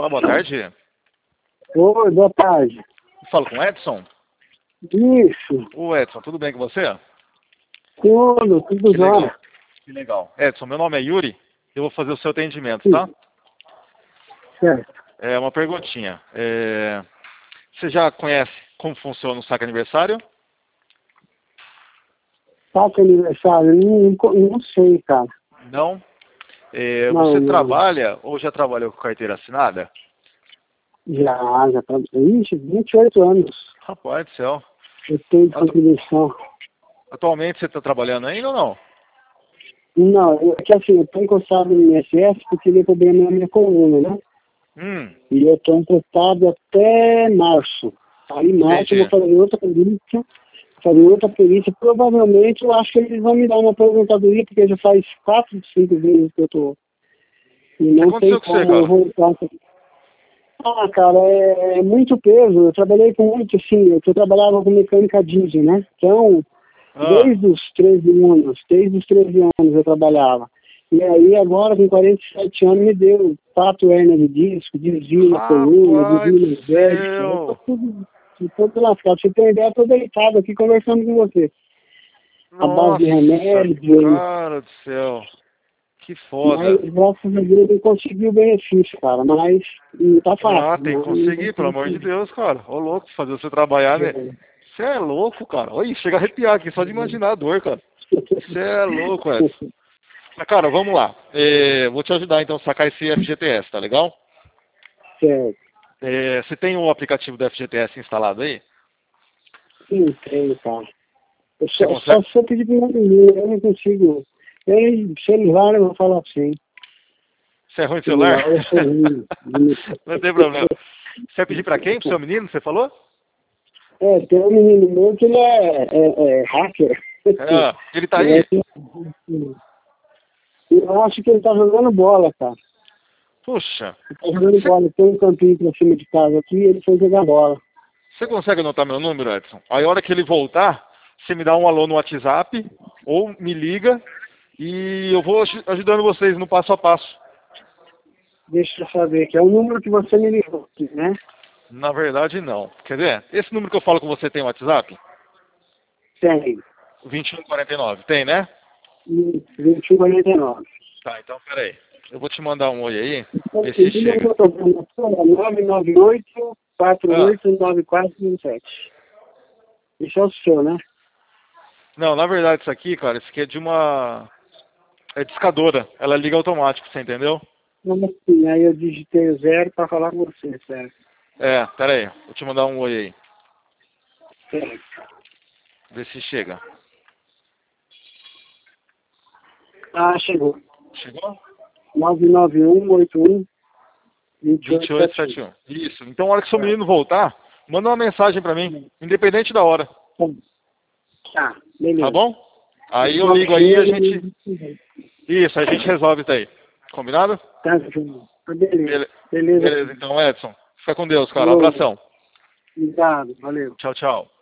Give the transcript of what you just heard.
Olá, boa tarde. Oi, boa tarde. Falo com o Edson. Isso, Ô Edson, tudo bem com você? tudo Que legal. jóia. Que legal. Edson, meu nome é Yuri. Eu vou fazer o seu atendimento, tá? Certo. É uma perguntinha. Você já conhece como funciona o saque aniversário? Saque aniversário? Não sei, cara. Não? Não, Você não. trabalha ou já trabalhou com carteira assinada? Já tá. Ixi, 28 anos. Rapaz do céu. Eu tenho de Atu- contribuição. Atualmente você está trabalhando ainda ou não? Não, é que assim, eu tô encostado no INSS porque ele problema na minha coluna, né? E eu tô encostado até março. Aí em março eu Entendi. vou fazer outra perícia. Provavelmente eu acho que eles vão me dar uma aposentadoria, porque já faz 4, 5 vezes que eu tô. E O que não tem aconteceu com você, como eu cara? voltar. Ah, cara, é muito peso. Eu trabalhei com muito, assim, eu trabalhava com mecânica diesel, né? Então, Ah, desde os 13 anos eu trabalhava. E aí agora, com 47 anos, me deu 4 hérnias de disco, desvio na coluna, rapaz desvio do na vértice. Eu tô céu. tudo lascado. Pra você ter uma ideia, eu tô deitado aqui conversando com você. A base de Nossa, remédio, cara do céu. Que mas foda. graças a Deus eu consegui o benefício, cara. Mas não tá Ah, fácil, tem que não conseguir, pelo amor de consegui. Deus, cara. Ô, louco, fazer você trabalhar, né? Você é louco, cara. Oi, chega a arrepiar aqui só de imaginar a dor, cara. Você é louco, Edson. Mas, cara, vamos lá. Vou te ajudar, então, a sacar esse FGTS, tá legal? Certo. Você tem o aplicativo do FGTS instalado aí? Sim, tenho, cara. Eu Você só consegue? se eu pedir pra uma menina, eu não consigo. Eu, celular, eu vou falar assim. Você é ruim de celular? Celular, eu sou ruim. Não tem problema. Você vai pedir pra quem? Pro seu menino, você falou? Tem um menino meu que ele é hacker. Ah, ele tá Ele aí? eu acho que ele tá jogando bola, cara. Puxa. Ele tá jogando Você bola. Tem um campinho pra cima de casa aqui e ele foi jogar bola. você consegue anotar meu número, Edson? Aí a hora que ele voltar, você me dá um alô no WhatsApp ou me liga e eu vou ajudando vocês no passo a passo. Deixa eu saber, que é o número que você me ligou aqui, né? Na verdade, não. Quer ver? Esse número que eu falo com você tem WhatsApp? Tem. 2149. Tem, né? 2149. Tá, então peraí. Eu vou te mandar um oi aí, Então, ver o se número que chega. eu tô dando é 998 Ah, 489417. Esse é o seu, né? não, na verdade isso aqui, cara, isso aqui é de uma... É discadora. Ela liga automático, você entendeu? Não, assim, aí eu digitei o 0 para falar com você, certo? Peraí. Vou te mandar um oi aí. Certo. Ver se chega. Ah, chegou. Chegou? 99181 2871. 2871. Isso. Então, na hora que seu menino voltar, manda uma mensagem pra mim, independente da hora. Tá, Tá beleza. bom? Aí eu Envolve ligo aí e a ele gente... Isso, a gente resolve isso aí. Combinado? tá, Júnior. Beleza. Bele- Beleza. Beleza, então, Edson. Fica com Deus, cara. Falou. Abração. Obrigado. Valeu. Tchau, tchau.